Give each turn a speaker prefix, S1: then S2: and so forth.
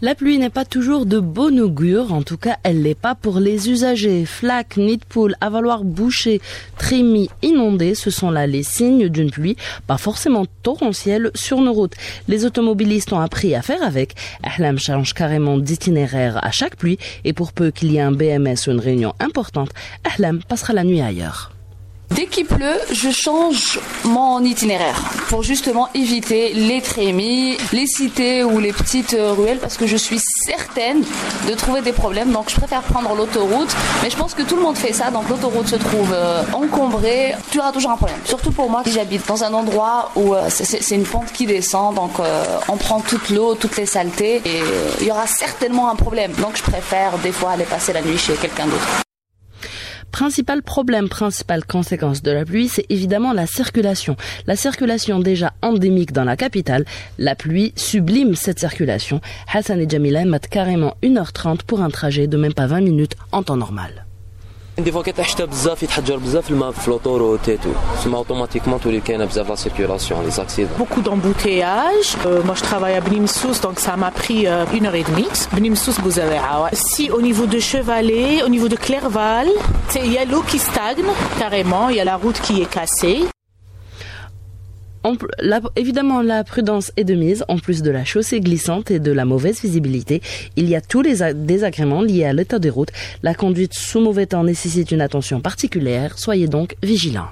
S1: La pluie n'est pas toujours de bon augure, en tout cas elle l'est pas pour les usagers. Flaques, nids de poules, avaloirs bouchés, trémies inondés, ce sont là les signes d'une pluie pas forcément torrentielle sur nos routes. Les automobilistes ont appris à faire avec. Ahlam change carrément d'itinéraire à chaque pluie et pour peu qu'il y ait un BMS ou une réunion importante, Ahlam passera la nuit ailleurs.
S2: Dès qu'il pleut, je change mon itinéraire pour justement éviter les trémies, les cités ou les petites ruelles parce que je suis certaine de trouver des problèmes. Donc je préfère prendre l'autoroute. Mais je pense que tout le monde fait ça. Donc l'autoroute se trouve encombrée. Tu auras toujours un problème. Surtout pour moi qui j'habite dans un endroit où c'est une pente qui descend. Donc on prend toute l'eau, toutes les saletés et il y aura certainement un problème. Donc je préfère des fois aller passer la nuit chez quelqu'un d'autre.
S1: Principal problème, principale conséquence de la pluie, c'est évidemment la circulation. La circulation déjà endémique dans la capitale, la pluie sublime cette circulation. Hassan et Jamila mettent carrément 1h30 pour un trajet de même pas 20 minutes en temps normal.
S3: Des fois كيطيح الشتا بزاف يتحجر بزاف الماء في l'autoroute تسمى اوتوماتيكمون تولي كاينه بزاف لا سيركيلاسيون لي زاكسيدون.
S4: Beaucoup d'embouteillages. Moi je travaille à Beni Messous donc ça m'a pris 1h30. Beni Messous Bouzaouia. Si au niveau de Chevalet, au niveau de Clerval, il y a l'eau qui stagne carrément, il y a la route qui est cassée.
S1: Évidemment, la prudence est de mise. En plus de la chaussée glissante et de la mauvaise visibilité, il y a tous les désagréments liés à l'état des routes. La conduite sous mauvais temps nécessite une attention particulière. Soyez donc vigilants.